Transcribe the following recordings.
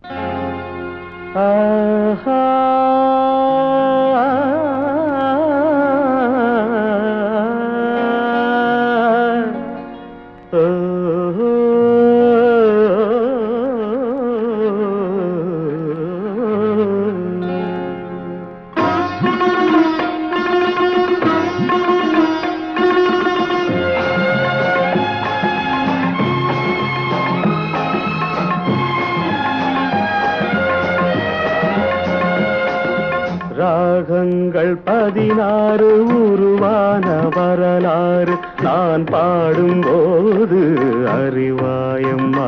ஆஹா ராகங்கள் 16 உருவான வரலாறு நான் பாடும்போது அறிவாயம்மா.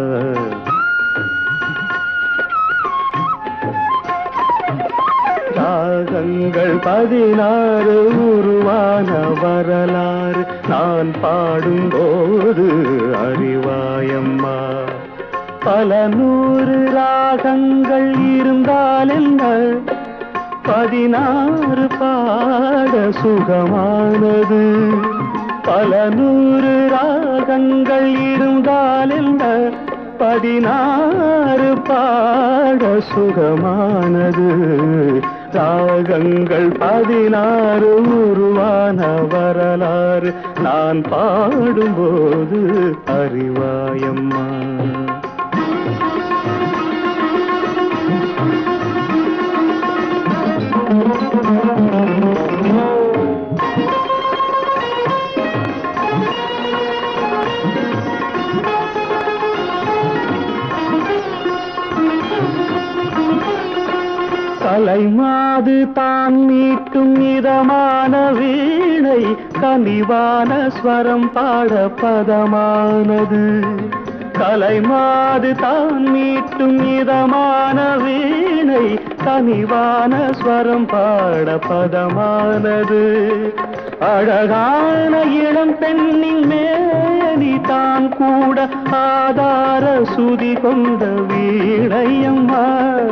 ராகங்கள் 16 உருவான வரலாறு நான் பாடும்போது அறிவாயம்மா. பல நூறு ராகங்கள் இருந்தால் என்ன, 16 பாட சுகமானது. பல நூறு ராகங்கள் இருந்தால் என்ன, 16 பாட சுகமானது. ராகங்கள் 16 உருவான வரலாறு நான் பாடும்போது அறிவாயம்மா. கலைமாது தான் மீட்டும் இதமான வீணை, கனிவான ஸ்வரம் பாட பதமானது. கலைமாது தான் மீட்டும் இதமான வீணை, கனிவான ஸ்வரம் பாட பதமானது. அழகான இளம் பெண்ணின் மேனி தான் கூட ஆதார சுதி கொண்ட வீணையம்மா.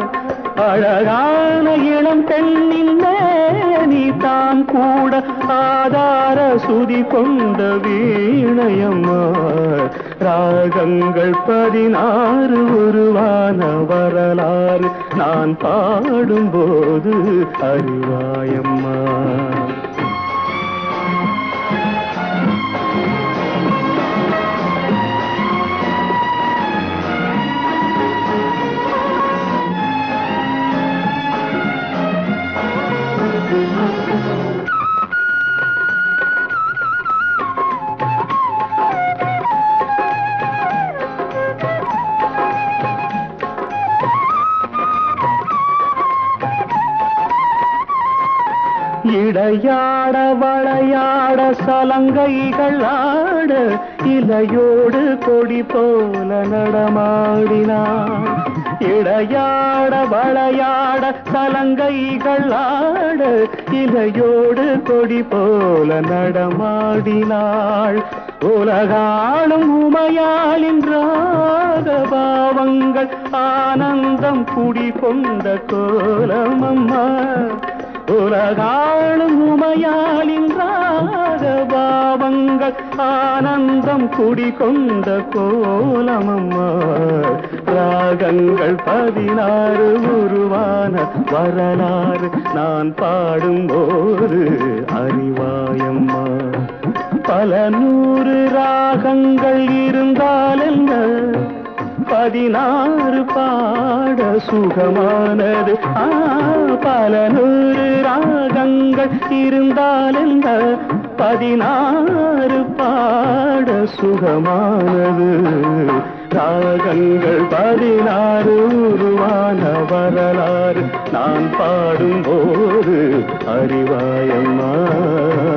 அழகான இளம் பெண்ணின் மேனி தான் கூட ஆதார சுதி கொண்ட வீணையம்மா. ராகங்கள் 16 உருவான வரலாறு நான் பாடும்போது அறிவாயம்மா. இடையாட வளையாட சலங்கைகள் ஆட, இலையோடு கொடி போல நடமாடினான். இடையாட வளையாட சலங்கைகள் ஆட, இலையோடு கொடி போல நடமாடினாள். உலகாளும் உமையாளின் ராகபாவங்கள் ஆனந்தம் குடிகொண்ட கோலமம்மா. உலகாளும் உமையாளின் ராகபாவங்கள் ஆனந்தம் குடிகொண்ட கோலமம்மா. ராகங்கள் 16 உருவான வரலாறு நான் பாடும்போது அறிவாயம்மா. பல நூறு ராகங்கள் இருந்தால் என்ன, 16 பாட சுகமானது. பல நூறு ராகங்கள் இருந்தால் என்ன, 16 பாட சுகமானது. ராகங்கள் 16 உருவான வரலாறு நான் பாடும்போது அறிவாயம்மா.